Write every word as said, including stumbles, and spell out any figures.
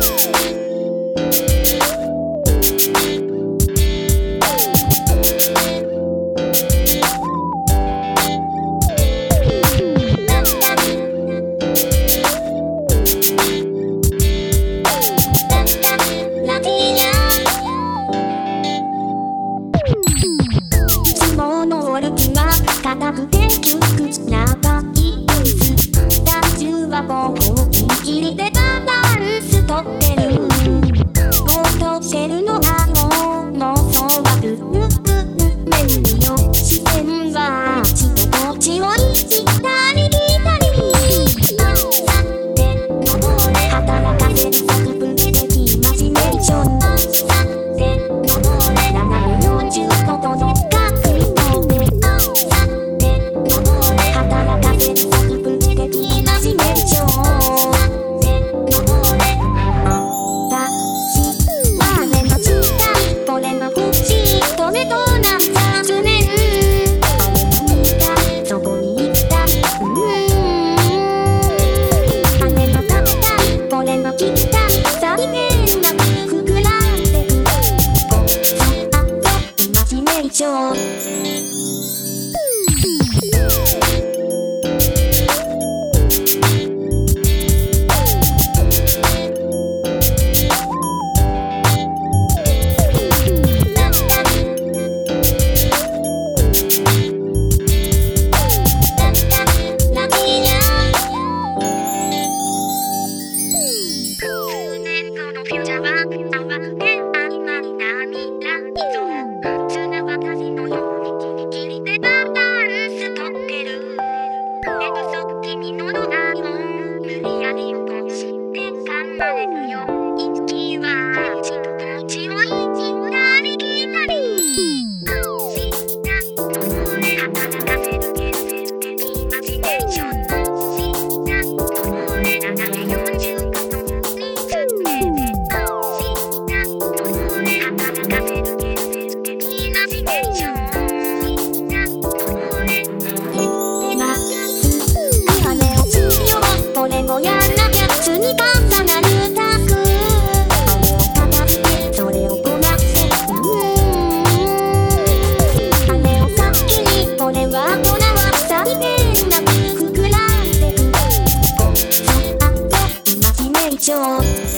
硬くて窮屈なバイブス体重はもうギリギリでバランスとってるぼーっとしてるのはもう妄想はぐるぐるめるよ視線はあっちとこっちをいじったり来たりあさって守れ働かせる作文でできマジネーションあさって守れななじゅうよんじゅうことで上